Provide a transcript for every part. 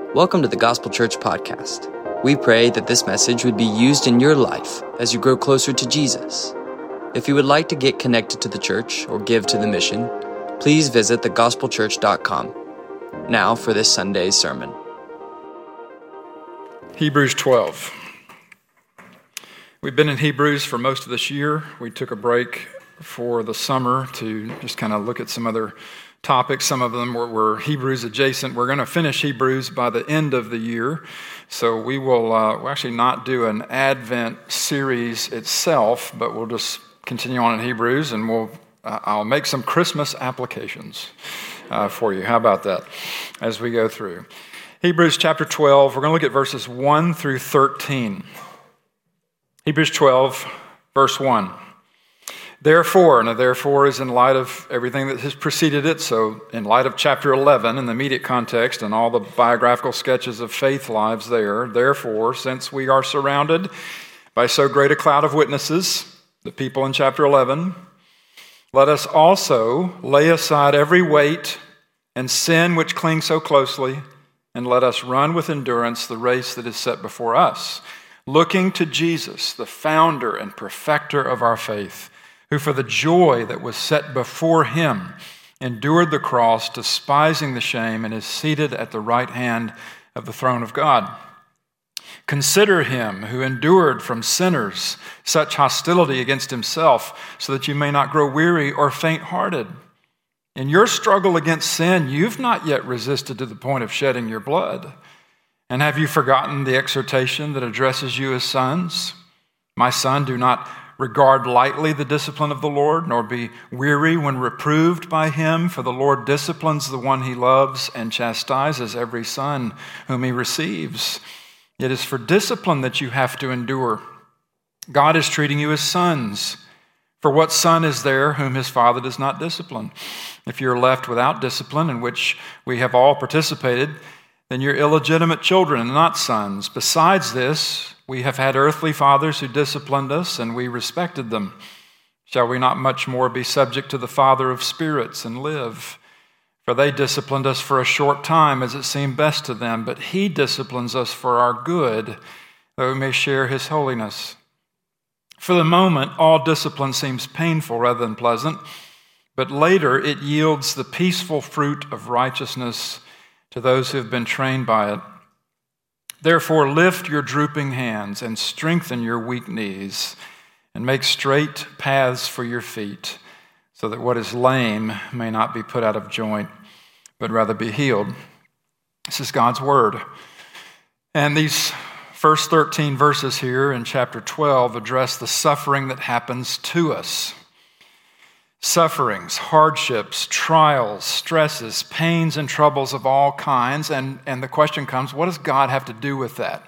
Welcome to the Gospel Church Podcast. We pray that this message would be used in your life as you grow closer to Jesus. If you would like to get connected to the church or give to the mission, please visit thegospelchurch.com. Now for this Sunday's sermon. Hebrews 12. We've been in Hebrews for most of this year. We took a break for the summer to just kind of look at some other topics. Some of them were Hebrews adjacent. We're going to finish Hebrews by the end of the year. So we will we'll actually not do an Advent series itself, but we'll just continue on in Hebrews, and I'll make some Christmas applications for you. How about that as we go through? Hebrews chapter 12, we're going to look at verses 1 through 13. Hebrews 12, verse 1. Therefore, and a therefore is in light of everything that has preceded it, so in light of chapter 11 in the immediate context and all the biographical sketches of faith lives there, therefore, since we are surrounded by so great a cloud of witnesses, the people in chapter 11, let us also lay aside every weight and sin which clings so closely, and let us run with endurance the race that is set before us, looking to Jesus, the founder and perfecter of our faith, who for the joy that was set before him endured the cross, despising the shame, and is seated at the right hand of the throne of God. Consider him who endured from sinners such hostility against himself, so that you may not grow weary or faint-hearted. In your struggle against sin, you've not yet resisted to the point of shedding your blood. And have you forgotten the exhortation that addresses you as sons? My son, do not regard lightly the discipline of the Lord, nor be weary when reproved by him, for the Lord disciplines the one he loves and chastises every son whom he receives. It is for discipline that you have to endure. God is treating you as sons. For what son is there whom his father does not discipline? If you're left without discipline, in which we have all participated, then you're illegitimate children and not sons. Besides this, we have had earthly fathers who disciplined us, and we respected them. Shall we not much more be subject to the Father of spirits and live? For they disciplined us for a short time, as it seemed best to them, but he disciplines us for our good, that we may share his holiness. For the moment, all discipline seems painful rather than pleasant, but later it yields the peaceful fruit of righteousness to those who have been trained by it. Therefore, lift your drooping hands and strengthen your weak knees, and make straight paths for your feet, so that what is lame may not be put out of joint, but rather be healed. This is God's word. And these first 13 verses here in chapter 12 address the suffering that happens to us. Sufferings, hardships, trials, stresses, pains, and troubles of all kinds. And the question comes, what does God have to do with that?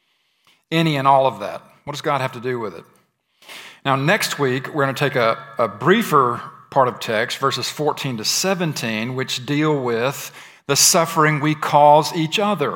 Any and all of that. What does God have to do with it? Now, next week, we're going to take a briefer part of text, verses 14 to 17, which deal with the suffering we cause each other.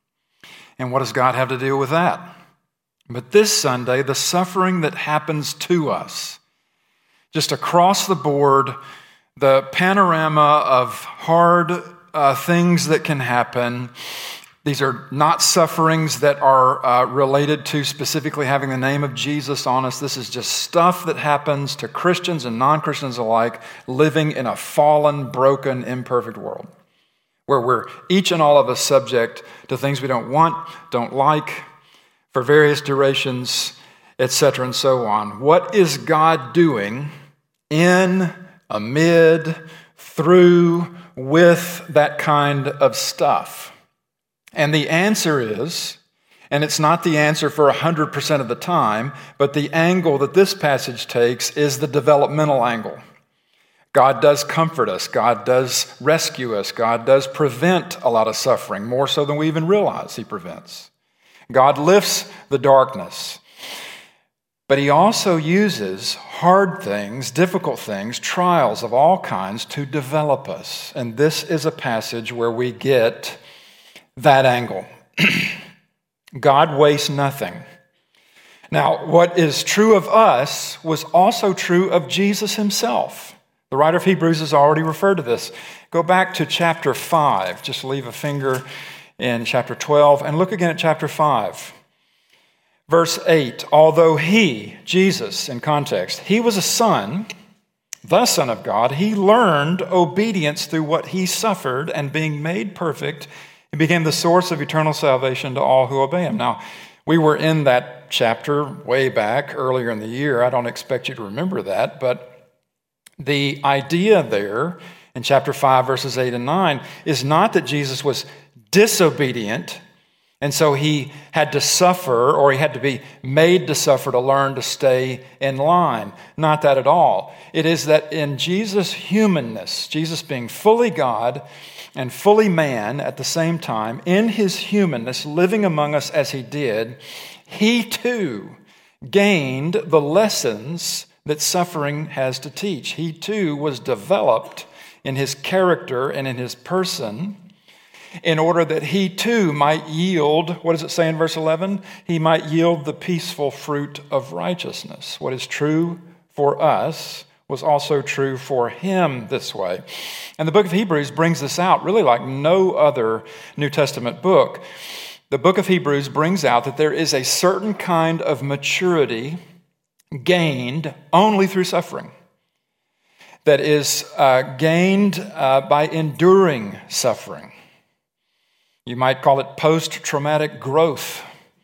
And what does God have to do with that? But this Sunday, the suffering that happens to us. Just across the board, the panorama of hard things that can happen. These are not sufferings that are related to specifically having the name of Jesus on us. This is just stuff that happens to Christians and non-Christians alike, living in a fallen, broken, imperfect world, where we're each and all of us subject to things we don't want, don't like, for various durations, etc. and so on. What is God doing in, amid, through, with that kind of stuff? And the answer is, and it's not the answer for 100% of the time, but the angle that this passage takes is the developmental angle. God does comfort us. God does rescue us. God does prevent a lot of suffering, more so than we even realize he prevents. God lifts the darkness. But he also uses hard things, difficult things, trials of all kinds to develop us. And this is a passage where we get that angle. God wastes nothing. Now, what is true of us was also true of Jesus himself. The writer of Hebrews has already referred to this. Go back to chapter 5. Just leave a finger in chapter 12. And look again at chapter 5. Verse 8, although he, Jesus in context, he was a son, the Son of God, he learned obedience through what he suffered, and being made perfect, he became the source of eternal salvation to all who obey him. Now, we were in that chapter way back earlier in the year. I don't expect you to remember that, but the idea there in chapter 5, verses 8 and 9 is not that Jesus was disobedient, and so he had to suffer, or he had to be made to suffer to learn to stay in line. Not that at all. It is that in Jesus' humanness, Jesus being fully God and fully man at the same time, in his humanness, living among us as he did, he too gained the lessons that suffering has to teach. He too was developed in his character and in his person, in order that he too might yield, what does it say in verse 11? He might yield the peaceful fruit of righteousness. What is true for us was also true for him this way. And the book of Hebrews brings this out really like no other New Testament book. The book of Hebrews brings out that there is a certain kind of maturity gained only through suffering, that is gained by enduring suffering. You might call it post-traumatic growth.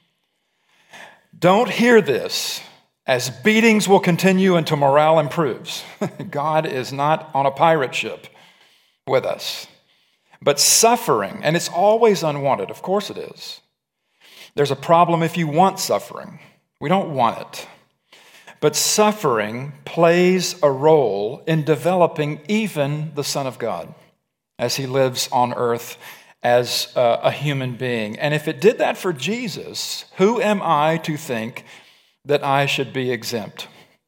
Don't hear this as beatings will continue until morale improves. God is not on a pirate ship with us. But suffering, and it's always unwanted, of course it is. There's a problem if you want suffering. We don't want it. But suffering plays a role in developing even the Son of God as he lives on earth as a human being. And if it did that for Jesus, who am I to think that I should be exempt?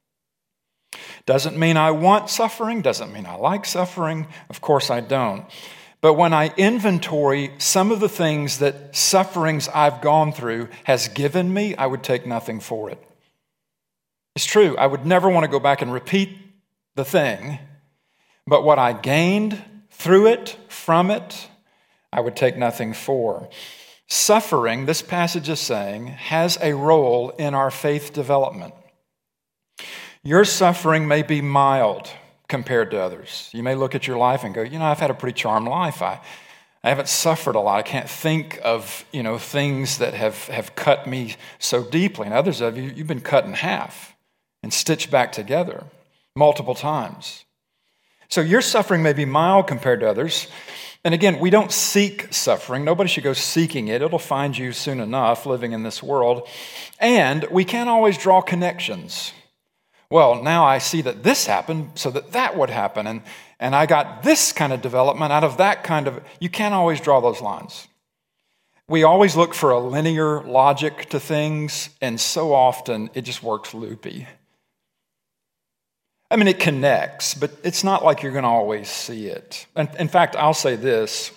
Doesn't mean I want suffering, doesn't mean I like suffering. Of course I don't. But when I inventory some of the things that sufferings I've gone through has given me, I would take nothing for it. It's true, I would never want to go back and repeat the thing, but what I gained through it, from it, I would take nothing for. Suffering, this passage is saying, has a role in our faith development. Your suffering may be mild compared to others. You may look at your life and go, I've had a pretty charmed life. I haven't suffered a lot. I can't think of, things that have cut me so deeply. And others of you, you've been cut in half and stitched back together multiple times. So your suffering may be mild compared to others. And again, we don't seek suffering. Nobody should go seeking it. It'll find you soon enough living in this world. And we can't always draw connections. Well, now I see that this happened so that would happen. And I got this kind of development out of that kind of... You can't always draw those lines. We always look for a linear logic to things, and so often it just works loopy. I mean, it connects, but it's not like you're going to always see it. And in fact, I'll say this.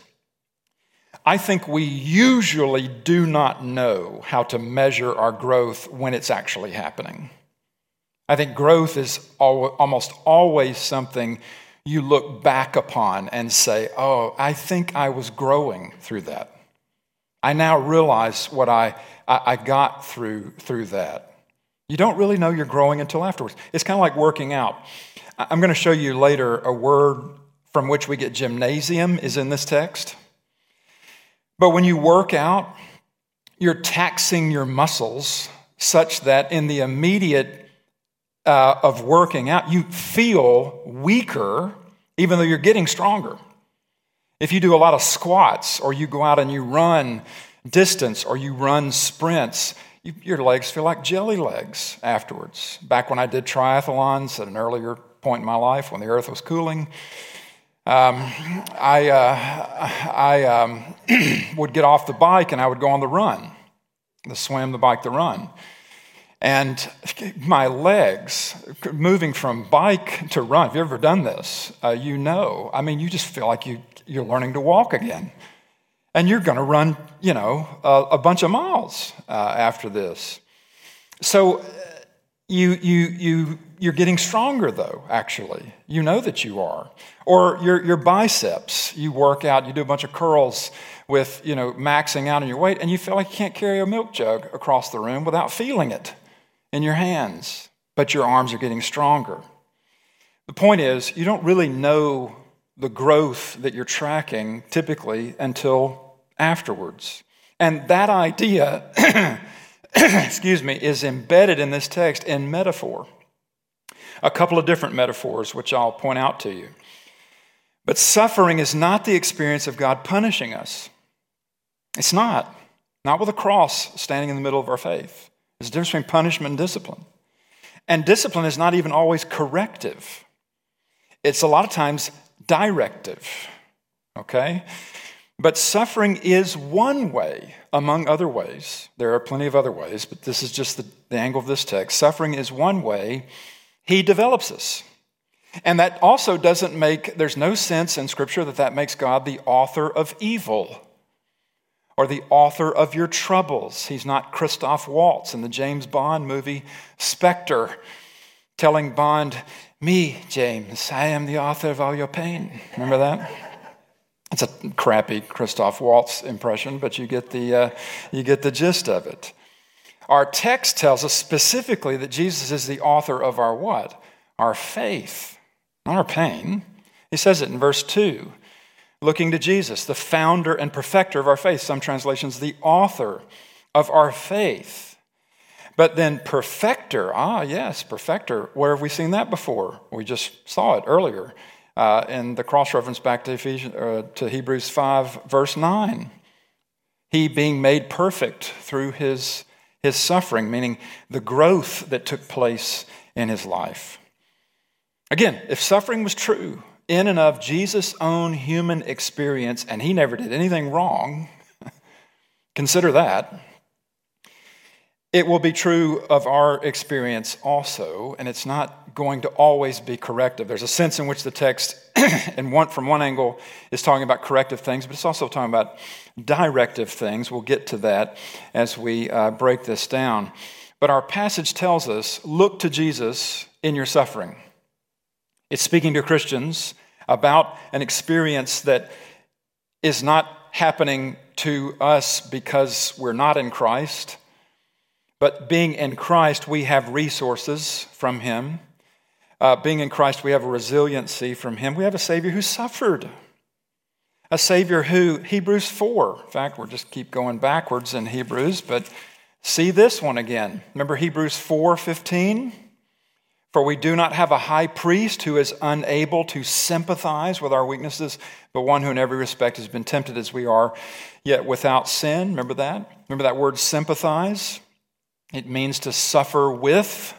I think we usually do not know how to measure our growth when it's actually happening. I think growth is almost always something you look back upon and say, oh, I think I was growing through that. I now realize what I got through that. You don't really know you're growing until afterwards. It's kind of like working out. I'm going to show you later a word from which we get gymnasium is in this text. But when you work out, you're taxing your muscles such that in the immediate of working out, you feel weaker even though you're getting stronger. If you do a lot of squats or you go out and you run distance or you run sprints, your legs feel like jelly legs afterwards. Back when I did triathlons at an earlier point in my life when the earth was cooling, I would get off the bike and I would go on the run, the swim, the bike, the run. And my legs, moving from bike to run, if you've ever done this, you just feel like you're learning to walk again. And you're going to run, a bunch of miles after this. So You're getting stronger, though, actually. You know that you are. Or your biceps, you work out, you do a bunch of curls with, maxing out on your weight, and you feel like you can't carry a milk jug across the room without feeling it in your hands. But your arms are getting stronger. The point is, you don't really know the growth that you're tracking typically until afterwards. And that idea, is embedded in this text in metaphor. A couple of different metaphors, which I'll point out to you. But suffering is not the experience of God punishing us. It's not. Not with a cross standing in the middle of our faith. There's a difference between punishment and discipline. And discipline is not even always corrective. It's a lot of times directive. Okay? But suffering is one way, among other ways. There are plenty of other ways, but this is just the angle of this text. Suffering is one way He develops us. And that also there's no sense in Scripture that makes God the author of evil or the author of your troubles. He's not Christoph Waltz in the James Bond movie Spectre telling Bond, "Me, James, I am the author of all your pain." Remember that? It's a crappy Christoph Waltz impression, but you get the gist of it. Our text tells us specifically that Jesus is the author of our what? Our faith, not our pain. He says it in verse 2, looking to Jesus, the founder and perfecter of our faith. Some translations, the author of our faith. But then perfecter, yes, perfecter. Where have we seen that before? We just saw it earlier in the cross-reference back to Hebrews 5, verse 9. He being made perfect through his suffering, meaning the growth that took place in his life. Again, if suffering was true in and of Jesus' own human experience, and he never did anything wrong, consider that, it will be true of our experience also, and it's not going to always be corrective. There's a sense in which the text, from one angle, is talking about corrective things, but it's also talking about directive things. We'll get to that as we break this down. But our passage tells us, look to Jesus in your suffering. It's speaking to Christians about an experience that is not happening to us because we're not in Christ, but being in Christ, we have resources from Him. Being in Christ, we have a resiliency from Him. We have a Savior who suffered. A Savior who, Hebrews 4, in fact, we'll just keep going backwards in Hebrews, but see this one again. Remember Hebrews 4:15? For we do not have a high priest who is unable to sympathize with our weaknesses, but one who in every respect has been tempted as we are, yet without sin. Remember that? Remember that word sympathize? It means to suffer with.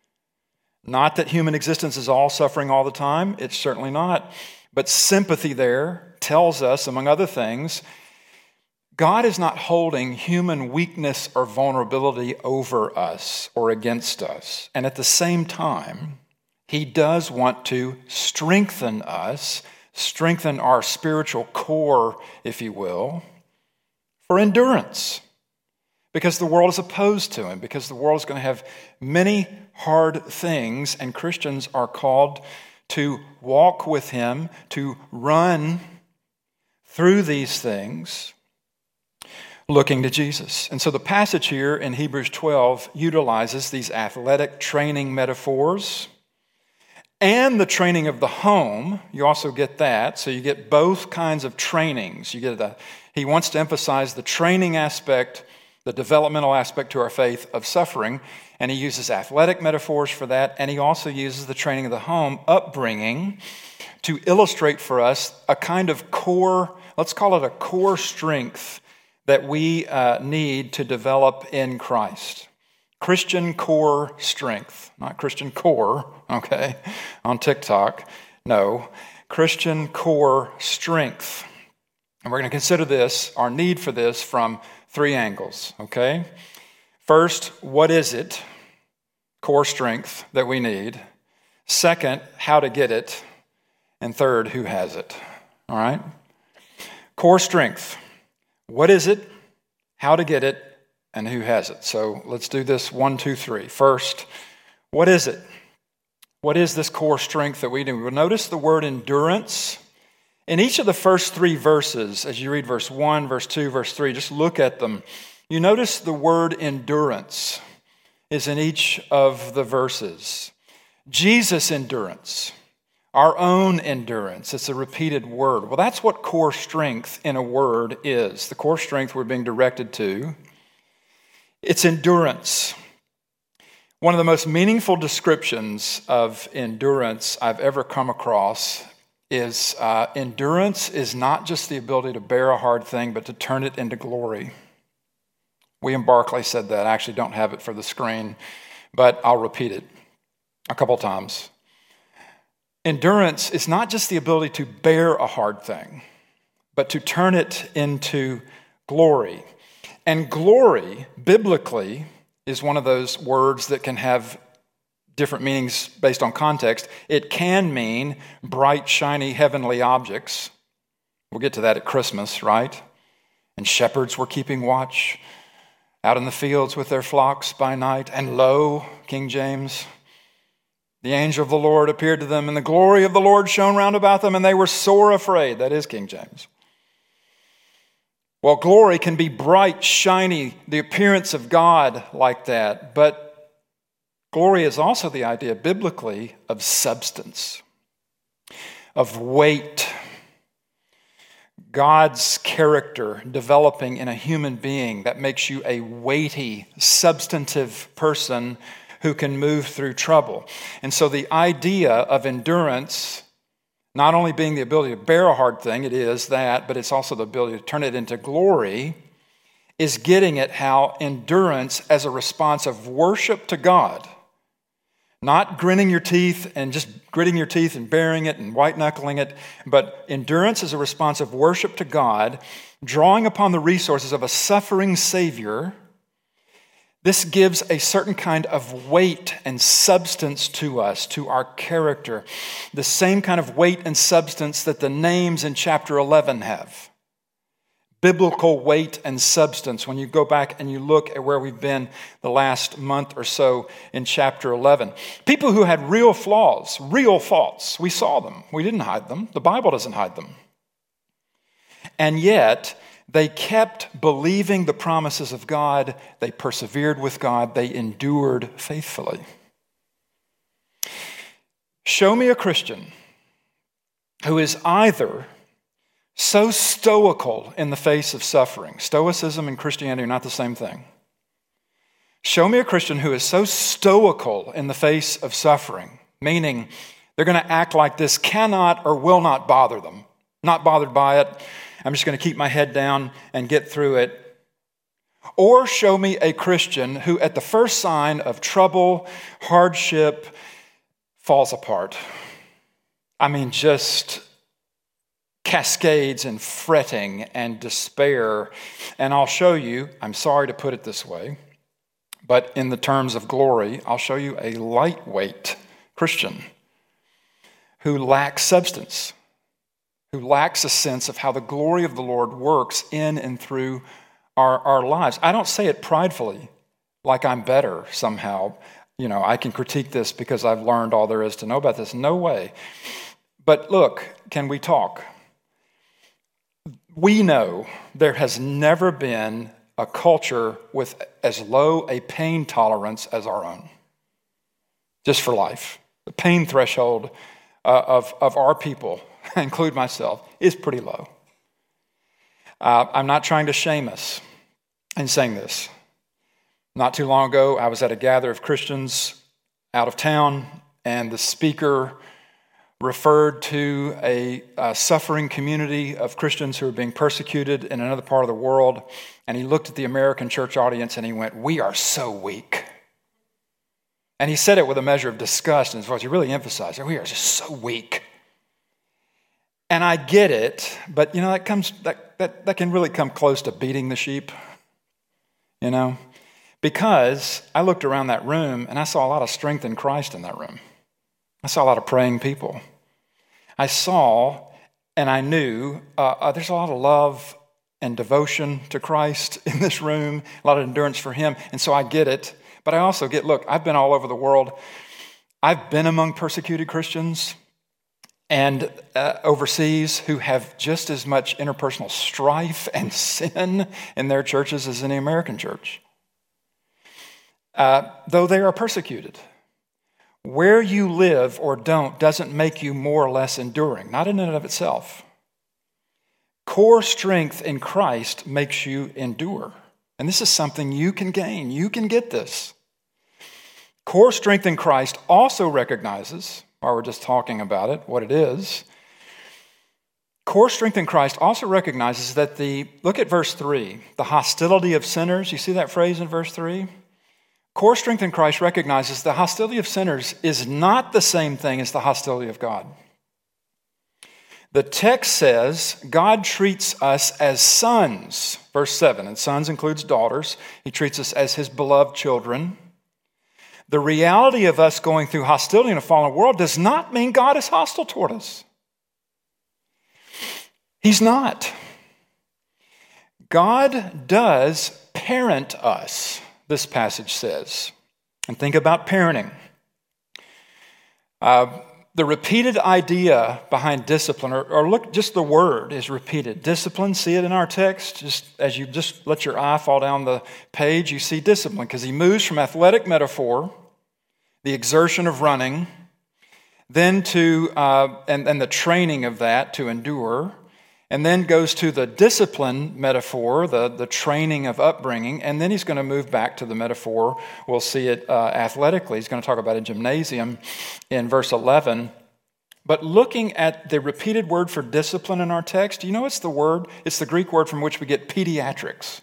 Not that human existence is all suffering all the time. It's certainly not. But sympathy there tells us, among other things, God is not holding human weakness or vulnerability over us or against us. And at the same time, He does want to strengthen us, strengthen our spiritual core, if you will, for endurance. Because the world is opposed to Him, because the world is going to have many hard things, and Christians are called to walk with Him, to run through these things, looking to Jesus. And so the passage here in Hebrews 12 utilizes these athletic training metaphors and the training of the home. You also get that. So you get both kinds of trainings. He wants to emphasize the training aspect, the developmental aspect to our faith of suffering, and he uses athletic metaphors for that, and he also uses the training of the home, upbringing, to illustrate for us a kind of core, let's call it a core strength that we need to develop in Christ. Christian core strength, not Christian core, okay, on TikTok. No, Christian core strength. And we're going to consider this, our need for this, from three angles, okay? First, what is it, core strength, that we need? Second, how to get it? And third, who has it? All right? Core strength. What is it, how to get it, and who has it? So let's do this 1, 2, 3. First, What is it? What is this core strength that we do? We'll notice the word endurance. In each of the first three verses, as you read verse 1, verse 2, verse 3, just look at them. You notice the word endurance is in each of the verses. Jesus' endurance, our own endurance, it's a repeated word. Well, that's what core strength in a word is. The core strength we're being directed to, it's endurance. One of the most meaningful descriptions of endurance I've ever come across is endurance is not just the ability to bear a hard thing, but to turn it into glory. William Barclay said that. I actually don't have it for the screen, but I'll repeat it a couple times. Endurance is not just the ability to bear a hard thing, but to turn it into glory. And glory, biblically, is one of those words that can have different meanings based on context. It can mean bright, shiny, heavenly objects. We'll get to that at Christmas, right? And shepherds were keeping watch out in the fields with their flocks by night. And lo, King James, the angel of the Lord appeared to them, and the glory of the Lord shone round about them, and they were sore afraid. That is King James. Well, glory can be bright, shiny, the appearance of God like that. But glory is also the idea, biblically, of substance, of weight. God's character developing in a human being that makes you a weighty, substantive person who can move through trouble. And so the idea of endurance, not only being the ability to bear a hard thing, it is that, but it's also the ability to turn it into glory, is getting at how endurance as a response of worship to God, not gritting your teeth and bearing it and white-knuckling it, but endurance as a response of worship to God, drawing upon the resources of a suffering Savior. This gives a certain kind of weight and substance to us, to our character. The same kind of weight and substance that the names in chapter 11 have. Biblical weight and substance when you go back and you look at where we've been the last month or so in chapter 11. People who had real flaws, real faults, we saw them. We didn't hide them. The Bible doesn't hide them. And yet, they kept believing the promises of God. They persevered with God. They endured faithfully. Show me a Christian who is either so stoical in the face of suffering. Stoicism and Christianity are not the same thing. Show me a Christian who is so stoical in the face of suffering, meaning they're going to act like this cannot or will not bother them. Not bothered by it. I'm just going to keep my head down and get through it. Or show me a Christian who at the first sign of trouble, hardship, falls apart. I mean, just cascades in fretting and despair. And I'll show you, I'm sorry to put it this way, but in the terms of glory, I'll show you a lightweight Christian who lacks substance, who lacks a sense of how the glory of the Lord works in and through our lives. I don't say it pridefully, like I'm better somehow. You know, I can critique this because I've learned all there is to know about this. No way. But look, can we talk? We know there has never been a culture with as low a pain tolerance as our own, just for life. The pain threshold of our people, I include myself, is pretty low. I'm not trying to shame us in saying this. Not too long ago, I was at a gather of Christians out of town, and the speaker referred to a suffering community of Christians who are being persecuted in another part of the world, and he looked at the American church audience and he went, "We are so weak." And he said it with a measure of disgust in his voice. He really emphasized it. We are just so weak. And I get it, but you know that can really come close to beating the sheep, you know, because I looked around that room and I saw a lot of strength in Christ in that room. I saw a lot of praying people. I saw and I knew there's a lot of love and devotion to Christ in this room, a lot of endurance for Him, and so I get it. But I also look, I've been all over the world. I've been among persecuted Christians and overseas who have just as much interpersonal strife and sin in their churches as in the American church, though they are persecuted. Where you live or don't doesn't make you more or less enduring, not in and of itself. Core strength in Christ makes you endure. And this is something you can gain. You can get this. Core strength in Christ also recognizes, while we're just talking about it, what it is. Core strength in Christ also recognizes that look at verse 3, the hostility of sinners. You see that phrase in verse 3? Core strength in Christ recognizes the hostility of sinners is not the same thing as the hostility of God. The text says God treats us as sons, verse 7, and sons includes daughters. He treats us as his beloved children. The reality of us going through hostility in a fallen world does not mean God is hostile toward us. He's not. God does parent us, this passage says. And think about parenting. The repeated idea behind discipline, or look, just the word is repeated. Discipline, see it in our text. Just as you just let your eye fall down the page, you see discipline, because he moves from athletic metaphor, the exertion of running, then to, and the training of that to endure, and then goes to the discipline metaphor, the training of upbringing, and then he's going to move back to the metaphor. We'll see it athletically. He's going to talk about a gymnasium in verse 11. But looking at the repeated word for discipline in our text, do you know it's the word? It's the Greek word from which we get pediatrics.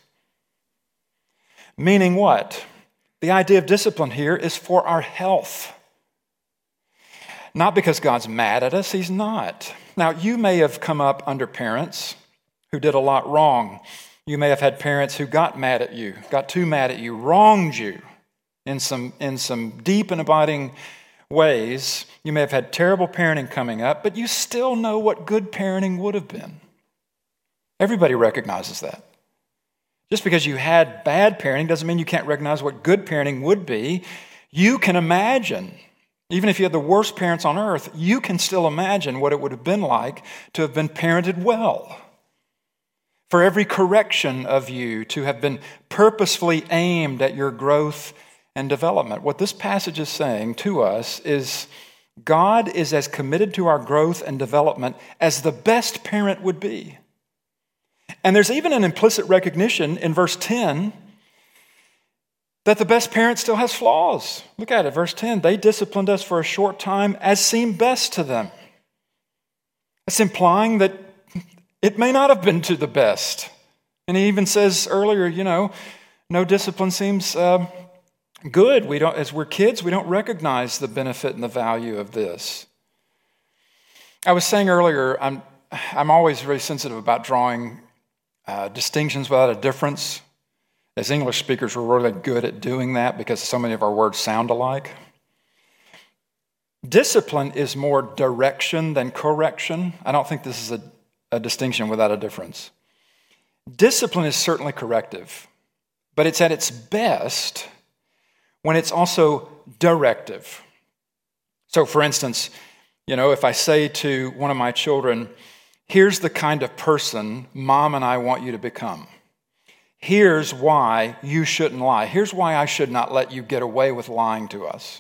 Meaning what? The idea of discipline here is for our health. Not because God's mad at us, he's not. Now, you may have come up under parents who did a lot wrong. You may have had parents who got mad at you, got too mad at you, wronged you in some deep and abiding ways. You may have had terrible parenting coming up, but you still know what good parenting would have been. Everybody recognizes that. Just because you had bad parenting doesn't mean you can't recognize what good parenting would be. You can imagine. Even if you had the worst parents on earth, you can still imagine what it would have been like to have been parented well. For every correction of you to have been purposefully aimed at your growth and development. What this passage is saying to us is God is as committed to our growth and development as the best parent would be. And there's even an implicit recognition in verse 10 that the best parent still has flaws. Look at it, verse 10. They disciplined us for a short time as seemed best to them. It's implying that it may not have been to the best. And he even says earlier, no discipline seems good. As we're kids, we don't recognize the benefit and the value of this. I was saying earlier, I'm always very sensitive about drawing distinctions without a difference. As English speakers, we're really good at doing that because so many of our words sound alike. Discipline is more direction than correction. I don't think this is a distinction without a difference. Discipline is certainly corrective, but it's at its best when it's also directive. So, for instance, if I say to one of my children, here's the kind of person Mom and I want you to become. Here's why you shouldn't lie. Here's why I should not let you get away with lying to us.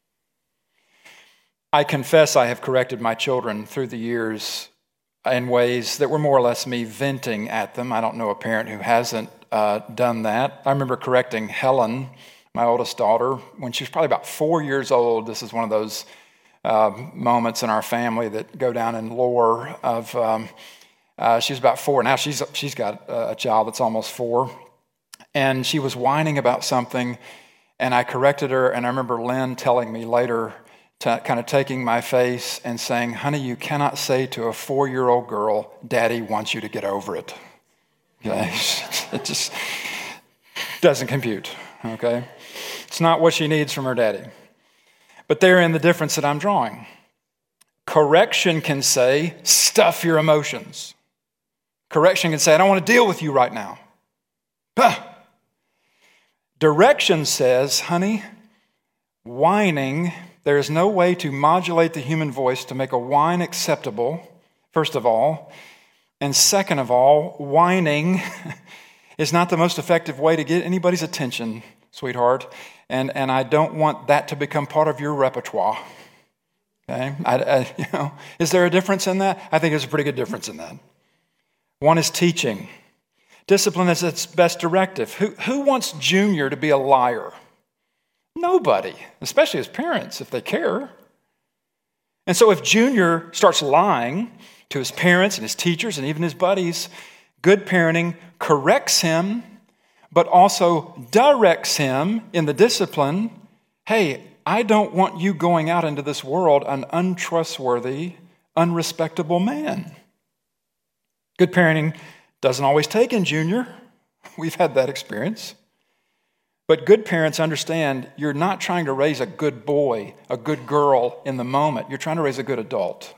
I confess I have corrected my children through the years in ways that were more or less me venting at them. I don't know a parent who hasn't done that. I remember correcting Helen, my oldest daughter, when she was probably about 4 years old. This is one of those moments in our family that go down in lore of... she was about 4. Now she's got a child that's almost 4. And she was whining about something, and I corrected her. And I remember Lynn telling me later, kind of taking my face and saying, honey, you cannot say to a 4-year-old girl, Daddy wants you to get over it. Okay? It just doesn't compute. Okay? It's not what she needs from her daddy. But therein the difference that I'm drawing. Correction can say, stuff your emotions. Correction can say, I don't want to deal with you right now. Direction says, honey, whining, there is no way to modulate the human voice to make a whine acceptable, first of all. And second of all, whining is not the most effective way to get anybody's attention, sweetheart. And I don't want that to become part of your repertoire. Okay? Is there a difference in that? I think there's a pretty good difference in that. One is teaching. Discipline is its best directive. Who wants Junior to be a liar? Nobody, especially his parents, if they care. And so if Junior starts lying to his parents and his teachers and even his buddies, good parenting corrects him, but also directs him in the discipline. Hey, I don't want you going out into this world an untrustworthy, unrespectable man. Good parenting doesn't always take in Junior. We've had that experience. But good parents understand you're not trying to raise a good boy, a good girl in the moment. You're trying to raise a good adult.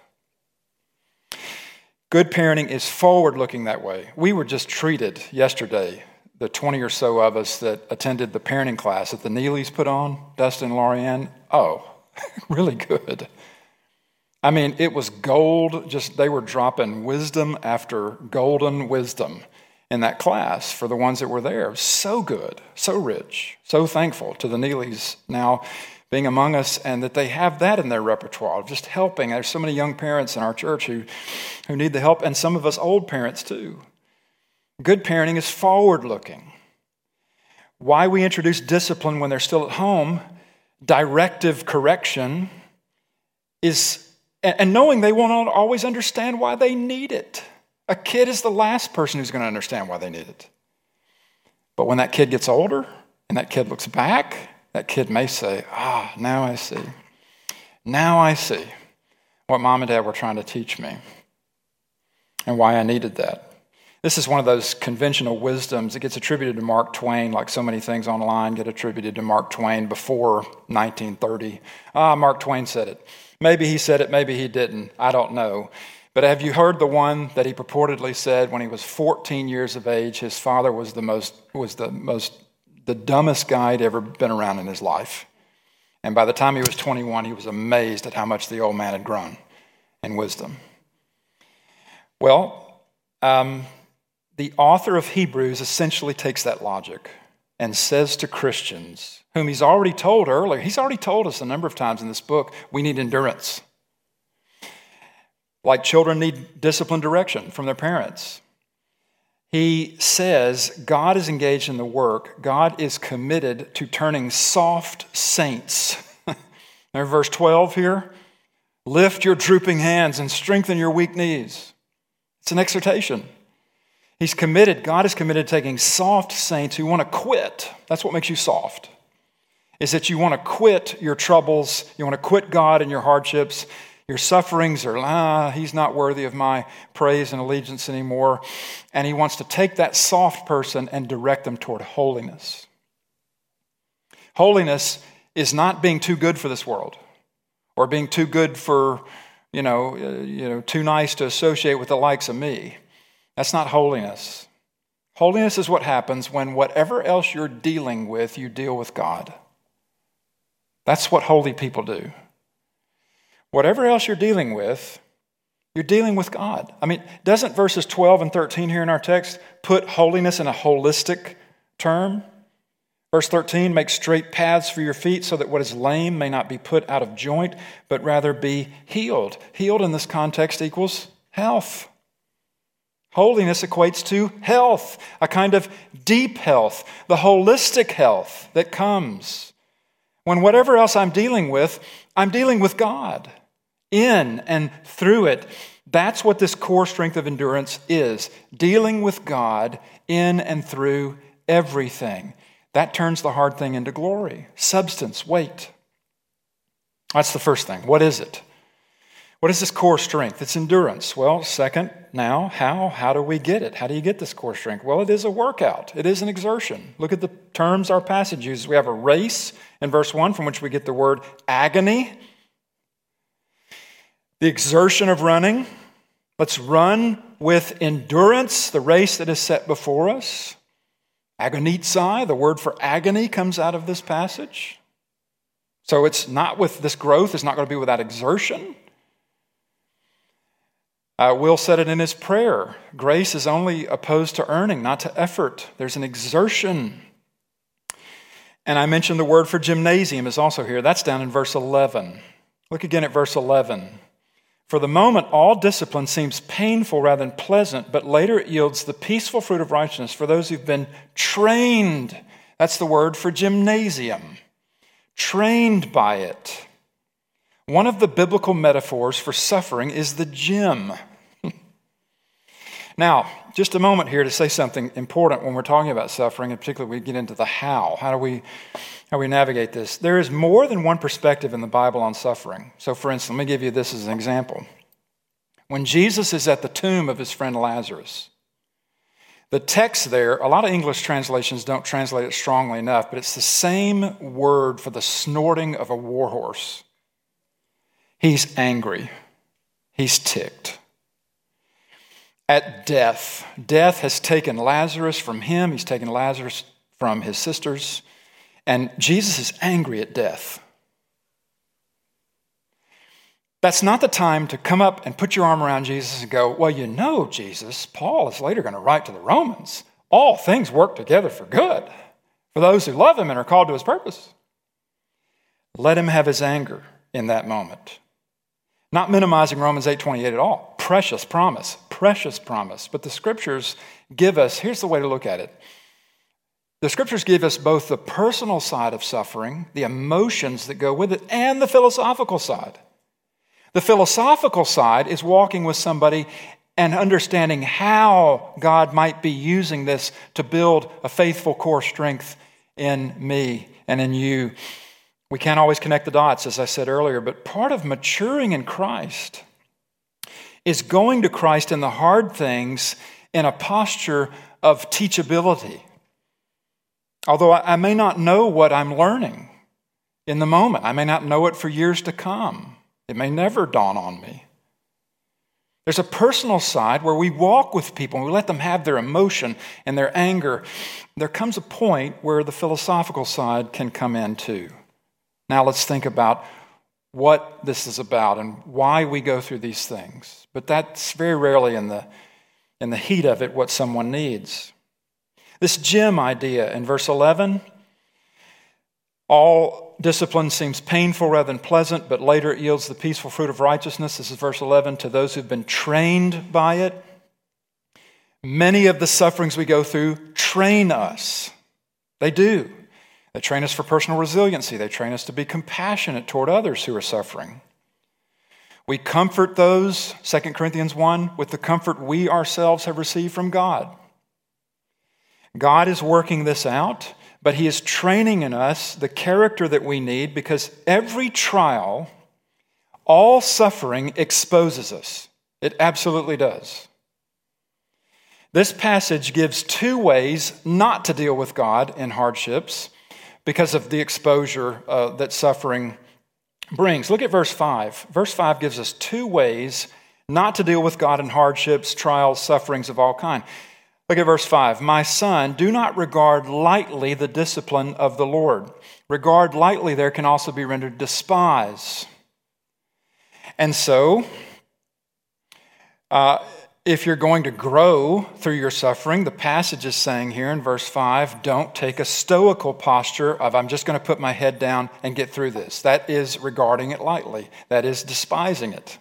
Good parenting is forward-looking that way. We were just treated yesterday, the 20 or so of us that attended the parenting class that the Neelys put on, Dustin and Lorianne. Oh, really good. I mean, it was gold. They were dropping wisdom after golden wisdom in that class for the ones that were there. So good, so rich, so thankful to the Neelys now being among us and that they have that in their repertoire, just helping. There's so many young parents in our church who need the help, and some of us old parents too. Good parenting is forward-looking. Why we introduce discipline when they're still at home, directive correction, is, and knowing they won't always understand why they need it. A kid is the last person who's going to understand why they need it. But when that kid gets older and that kid looks back, that kid may say, now I see. Now I see what mom and dad were trying to teach me and why I needed that. This is one of those conventional wisdoms that gets attributed to Mark Twain, like so many things online get attributed to Mark Twain before 1930. Mark Twain said it. Maybe he said it, maybe he didn't. I don't know. But have you heard the one that he purportedly said when he was 14 years of age, his father was the dumbest guy he'd ever been around in his life. And by the time he was 21, he was amazed at how much the old man had grown in wisdom. Well, the author of Hebrews essentially takes that logic and says to Christians, whom he's already told earlier, he's already told us a number of times in this book, we need endurance. Like children need disciplined direction from their parents. He says God is engaged in the work. God is committed to turning soft saints. There's verse 12 here. Lift your drooping hands and strengthen your weak knees. It's an exhortation. He's committed. God is committed to taking soft saints who want to quit. That's what makes you soft. Is that you want to quit your troubles. You want to quit God and your hardships. Your sufferings are, he's not worthy of my praise and allegiance anymore. And he wants to take that soft person and direct them toward holiness. Holiness is not being too good for this world or being too good for, too nice to associate with the likes of me. That's not holiness. Holiness is what happens when whatever else you're dealing with, you deal with God. That's what holy people do. Whatever else you're dealing with God. I mean, doesn't verses 12 and 13 here in our text put holiness in a holistic term? Verse 13, make straight paths for your feet so that what is lame may not be put out of joint, but rather be healed. Healed in this context equals health. Holiness equates to health, a kind of deep health, the holistic health that comes when whatever else I'm dealing with God. In and through it. That's what this core strength of endurance is. Dealing with God in and through everything. That turns the hard thing into glory, substance, weight. That's the first thing. What is it? What is this core strength? It's endurance. Well, second, now, how do we get it? How do you get this core strength? Well, it is a workout. It is an exertion. Look at the terms our passage uses. We have a race in verse 1 from which we get the word agony. The exertion of running. Let's run with endurance the race that is set before us. Agonizomai, the word for agony, comes out of this passage. So it's not with this growth, it's not going to be without exertion. Will said it in his prayer. Grace is only opposed to earning, not to effort. There's an exertion. And I mentioned the word for gymnasium is also here. That's down in verse 11. Look again at verse 11. For the moment, all discipline seems painful rather than pleasant, but later it yields the peaceful fruit of righteousness for those who've been trained. That's the word for gymnasium. Trained by it. One of the biblical metaphors for suffering is the gym. Now, just a moment here to say something important when we're talking about suffering, and particularly we get into the how. How do we navigate this? There is more than one perspective in the Bible on suffering. So, for instance, let me give you this as an example. When Jesus is at the tomb of his friend Lazarus, the text there, a lot of English translations don't translate it strongly enough, but it's the same word for the snorting of a war horse. He's angry. He's ticked. At death. Death has taken Lazarus from him. He's taken Lazarus from his sisters. And Jesus is angry at death. That's not the time to come up and put your arm around Jesus and go, well, you know, Jesus, Paul is later going to write to the Romans. All things work together for good for those who love him and are called to his purpose. Let him have his anger in that moment. Not minimizing Romans 8:28 at all. Precious promise. But the scriptures give us, here's the way to look at it. The scriptures give us both the personal side of suffering, the emotions that go with it, and the philosophical side. The philosophical side is walking with somebody and understanding how God might be using this to build a faithful core strength in me and in you. We can't always connect the dots, as I said earlier, but part of maturing in Christ is going to Christ in the hard things in a posture of teachability. Although I may not know what I'm learning in the moment. I may not know it for years to come. It may never dawn on me. There's a personal side where we walk with people and we let them have their emotion and their anger. There comes a point where the philosophical side can come in too. Now let's think about what this is about and why we go through these things. But that's very rarely in the heat of it what someone needs. This gym idea in verse 11, all discipline seems painful rather than pleasant, but later it yields the peaceful fruit of righteousness. This is verse 11, to those who've been trained by it. Many of the sufferings we go through train us. They do. They train us for personal resiliency. They train us to be compassionate toward others who are suffering. We comfort those, 2 Corinthians 1, with the comfort we ourselves have received from God. God is working this out, but he is training in us the character that we need because every trial, all suffering exposes us. It absolutely does. This passage gives two ways not to deal with God in hardships because of the exposure that suffering brings. Look at verse 5. Verse 5 gives us two ways not to deal with God in hardships, trials, sufferings of all kind. Look at verse 5. My son, do not regard lightly the discipline of the Lord. Regard lightly there can also be rendered despise. And so, if you're going to grow through your suffering, the passage is saying here in verse 5, don't take a stoical posture of I'm just going to put my head down and get through this. That is regarding it lightly. That is despising it.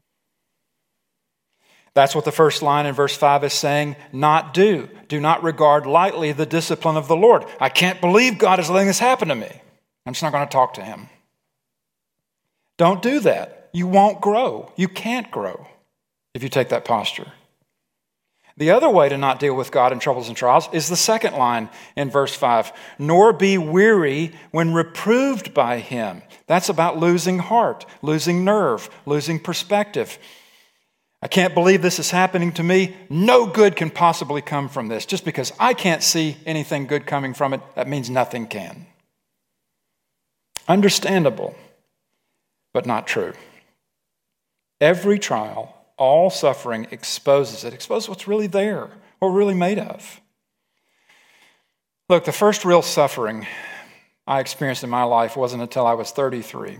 That's what the first line in verse 5 is saying, not do. Do not regard lightly the discipline of the Lord. I can't believe God is letting this happen to me. I'm just not going to talk to him. Don't do that. You won't grow. You can't grow if you take that posture. The other way to not deal with God in troubles and trials is the second line in verse 5. Nor be weary when reproved by him. That's about losing heart, losing nerve, losing perspective. I can't believe this is happening to me. No good can possibly come from this. Just because I can't see anything good coming from it, that means nothing can. Understandable, but not true. Every trial, all suffering exposes it. Exposes what's really there, what we're really made of. Look, the first real suffering I experienced in my life wasn't until I was 33.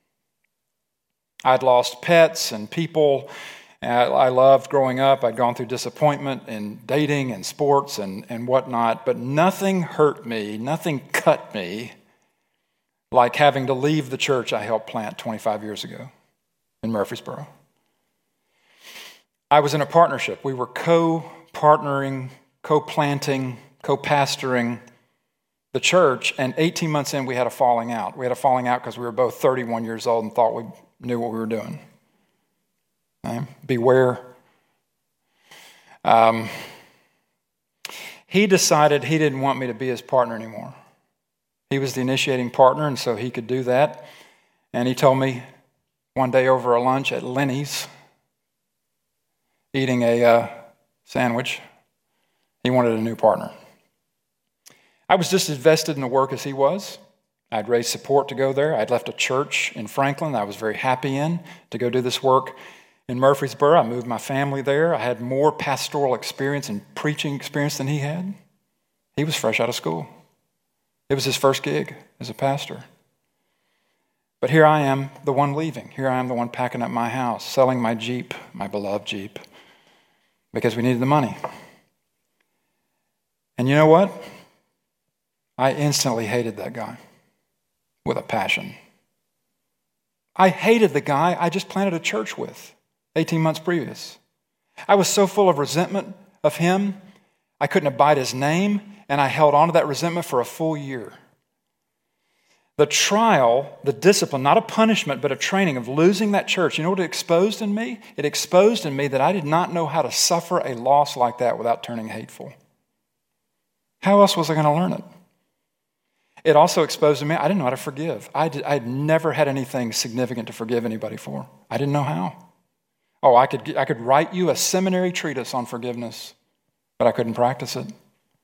I'd lost pets and people I loved growing up. I'd gone through disappointment in dating and sports and whatnot, but nothing hurt me, nothing cut me like having to leave the church I helped plant 25 years ago in Murfreesboro. I was in a partnership. We were co-partnering, co-planting, co-pastoring the church, and 18 months in, we had a falling out. We had a falling out because we were both 31 years old and thought we knew what we were doing. Okay? Beware. He decided he didn't want me to be his partner anymore. He was the initiating partner, and so he could do that. And he told me one day over a lunch at Lenny's, eating a sandwich, he wanted a new partner. I was just as vested in the work as he was. I'd raised support to go there. I'd left a church in Franklin that I was very happy in to go do this work in Murfreesboro. I moved my family there. I had more pastoral experience and preaching experience than he had. He was fresh out of school. It was his first gig as a pastor. But here I am, the one leaving. Here I am, the one packing up my house, selling my Jeep, my beloved Jeep, because we needed the money. And you know what? I instantly hated that guy with a passion. I hated the guy I just planted a church with 18 months previous. I was so full of resentment of him, I couldn't abide his name, and I held on to that resentment for a full year. The trial, the discipline, not a punishment, but a training of losing that church, you know what it exposed in me? It exposed in me that I did not know how to suffer a loss like that without turning hateful. How else was I going to learn it? It also exposed in me, I didn't know how to forgive. I'd never had anything significant to forgive anybody for. I didn't know how. Oh, I could write you a seminary treatise on forgiveness, but I couldn't practice it.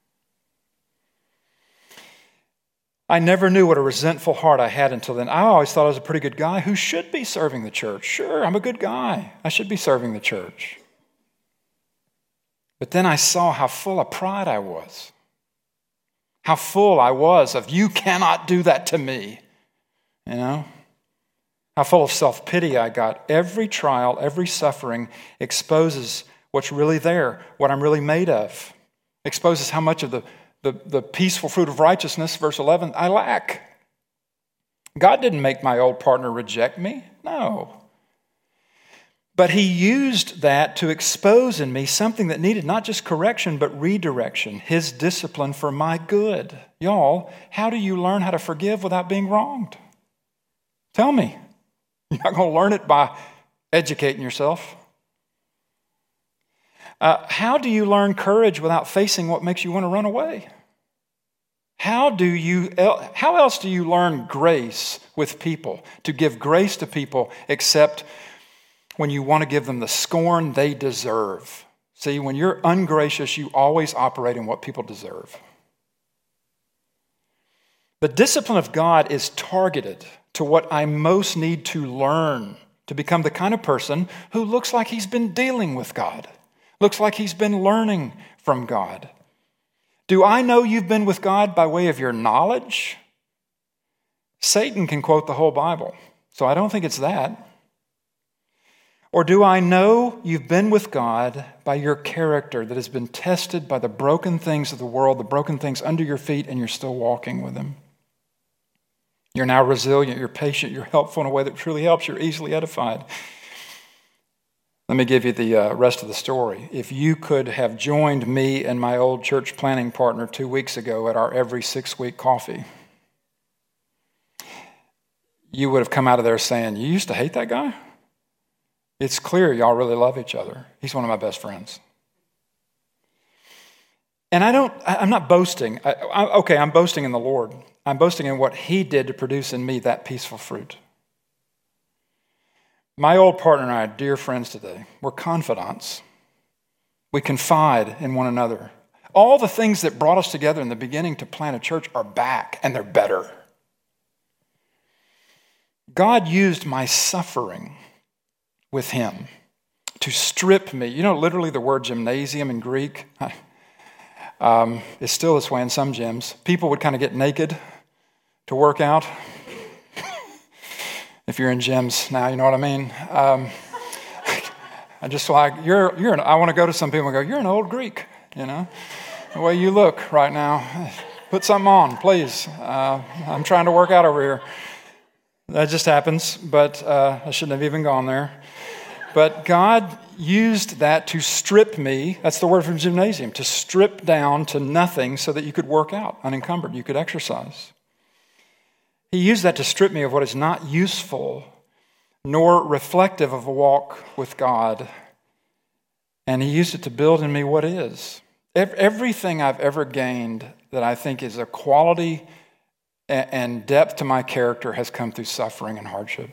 I never knew what a resentful heart I had until then. I always thought I was a pretty good guy who should be serving the church. Sure, I'm a good guy. I should be serving the church. But then I saw how full of pride I was. How full I was of, you cannot do that to me. You know? How full of self-pity I got. Every trial, every suffering exposes what's really there, what I'm really made of. Exposes how much of the peaceful fruit of righteousness, verse 11, I lack. God didn't make my old partner reject me. No. But he used that to expose in me something that needed not just correction, but redirection, his discipline for my good. Y'all, how do you learn how to forgive without being wronged? Tell me. You're not going to learn it by educating yourself. How do you learn courage without facing what makes you want to run away? How else do you learn grace with people, to give grace to people, except when you want to give them the scorn they deserve? See, when you're ungracious, you always operate in what people deserve. The discipline of God is targeted to what I most need to learn to become the kind of person who looks like he's been dealing with God, looks like he's been learning from God. Do I know you've been with God by way of your knowledge? Satan can quote the whole Bible, so I don't think it's that. Or do I know you've been with God by your character that has been tested by the broken things of the world, the broken things under your feet, and you're still walking with him? You're now resilient, you're patient, you're helpful in a way that truly helps, you're easily edified. Let me give you the rest of the story. If you could have joined me and my old church planning partner 2 weeks ago at our every 6-week coffee, you would have come out of there saying, you used to hate that guy? It's clear y'all really love each other. He's one of my best friends. And I'm not boasting. I'm boasting in the Lord. I'm boasting in what he did to produce in me that peaceful fruit. My old partner and I are dear friends today. We're confidants. We confide in one another. All the things that brought us together in the beginning to plant a church are back, and they're better. God used my suffering with him to strip me. You know, literally the word gymnasium in Greek. It's still this way in some gyms. People would kind of get naked to work out. If you're in gyms now, you know what I mean. I just like I want to go to some people and go, "You're an old Greek," you know, the way you look right now. Put something on, please. I'm trying to work out over here. That just happens, but I shouldn't have even gone there. But God used that to strip me. That's the word from gymnasium, to strip down to nothing so that you could work out unencumbered. You could exercise. He used that to strip me of what is not useful nor reflective of a walk with God. And he used it to build in me what is. Everything I've ever gained that I think is a quality and depth to my character has come through suffering and hardship.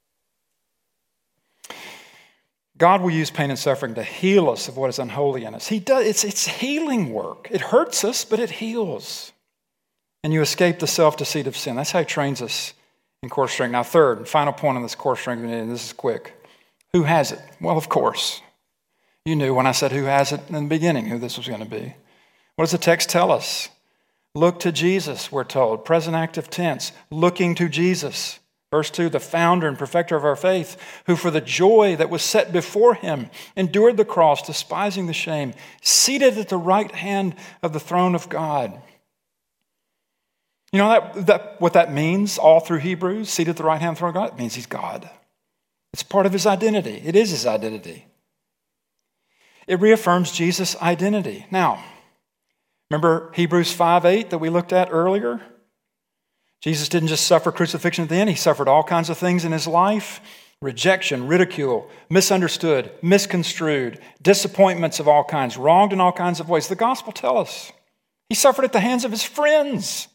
God will use pain and suffering to heal us of what is unholy in us. He does. It's healing work. It hurts us, but it heals. And you escape the self-deceit of sin. That's how he trains us in core strength. Now, third and final point on this core strength, and this is quick. Who has it? Well, of course. You knew when I said who has it in the beginning who this was going to be. What does the text tell us? Look to Jesus, we're told. Present active tense. Looking to Jesus. Verse 2, the founder and perfecter of our faith, who for the joy that was set before him endured the cross, despising the shame, seated at the right hand of the throne of God. You know what that means all through Hebrews? Seated at the right hand of the throne of God? It means he's God. It's part of his identity. It is his identity. It reaffirms Jesus' identity. Now, remember Hebrews 5:8 that we looked at earlier? Jesus didn't just suffer crucifixion at the end. He suffered all kinds of things in his life. Rejection, ridicule, misunderstood, misconstrued, disappointments of all kinds, wronged in all kinds of ways. The gospel tells us he suffered at the hands of his friends.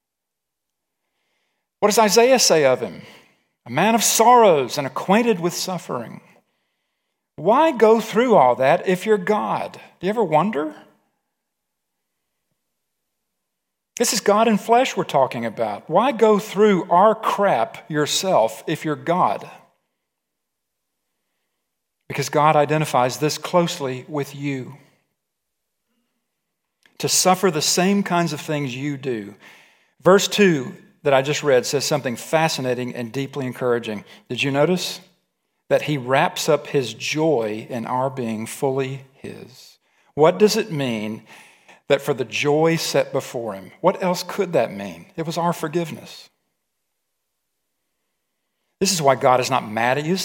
What does Isaiah say of him? A man of sorrows and acquainted with suffering. Why go through all that if you're God? Do you ever wonder? This is God in flesh we're talking about. Why go through our crap yourself if you're God? Because God identifies this closely with you. To suffer the same kinds of things you do. Verse 2 that I just read says something fascinating and deeply encouraging. Did you notice? That he wraps up his joy in our being fully his. What does it mean that for the joy set before him? What else could that mean? It was our forgiveness. This is why God is not mad at you.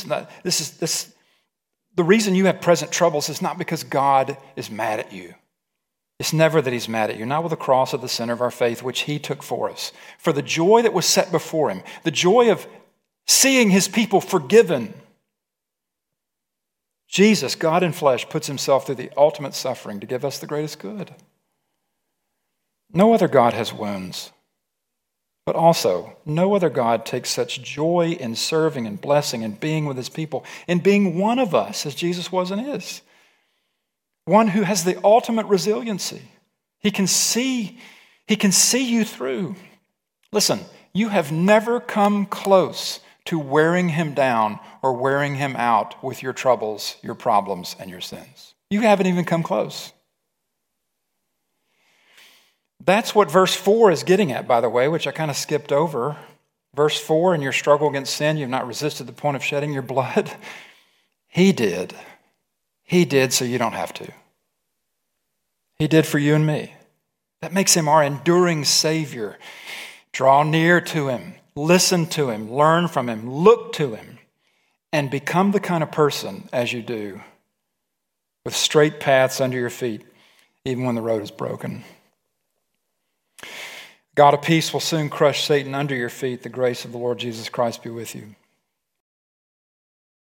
The reason you have present troubles is not because God is mad at you. It's never that he's mad at you, not with the cross of the center of our faith, which he took for us. For the joy that was set before him, the joy of seeing his people forgiven, Jesus, God in flesh, puts himself through the ultimate suffering to give us the greatest good. No other God has wounds, but also no other God takes such joy in serving and blessing and being with his people, in being one of us as Jesus was and is. One who has the ultimate resiliency. He can see you through. Listen, you have never come close to wearing him down or wearing him out with your troubles, your problems, and your sins. You haven't even come close. That's what verse 4 is getting at, by the way, which I kind of skipped over. Verse 4, in your struggle against sin, you've not resisted the point of shedding your blood. He did. He did so you don't have to. He did for you and me. That makes him our enduring Savior. Draw near to him. Listen to him. Learn from him. Look to him. And become the kind of person, as you do, with straight paths under your feet, even when the road is broken. God of peace will soon crush Satan under your feet. The grace of the Lord Jesus Christ be with you.